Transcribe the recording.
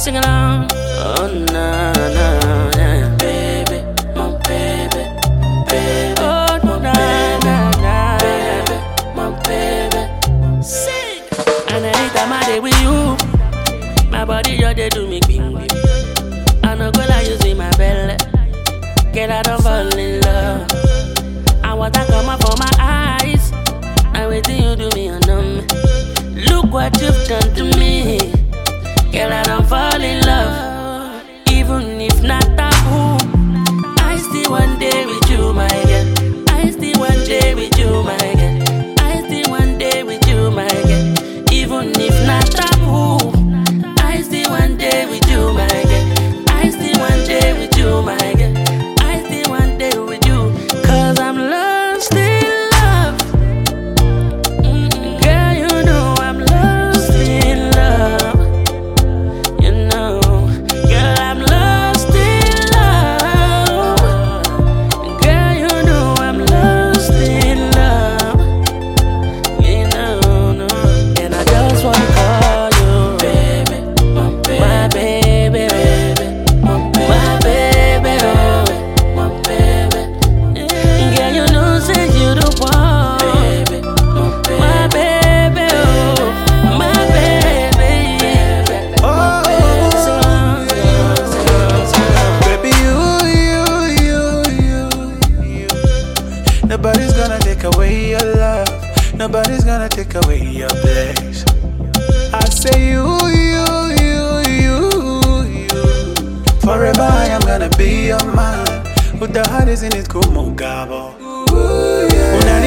sing along. Oh, no, no, yeah. Baby, my baby, baby. Oh, no, no, no, baby, my baby. Sing. And anytime I day with you, my body just they do me bing bing. I no go like you see my belly. Get out and fall in love. And what I come up for my eyes. And waiting you do me on them. Look what you've done to me. Girl, I don't fall in love. Even if not taboo, I still one day with you, my girl. I still one day with you, my girl. I still one day with you, my girl. Even if not taboo, I still one day with you, my girl. I still one day with you, my girl. I still one day with you. Cause I'm lost in love. Girl, you know I'm lost in love. You know, girl, I'm lost in love. Girl, you know I'm lost in love. You know, no. And I just wanna call you baby, my baby, my baby, oh, my baby. Girl, you know, say you the one, my baby, oh, my baby. Oh, baby, you. Nobody's gonna take away your love. Nobody's gonna take away your place. I say you. Forever I am gonna be your man. With the heart is in it, Kumugabo.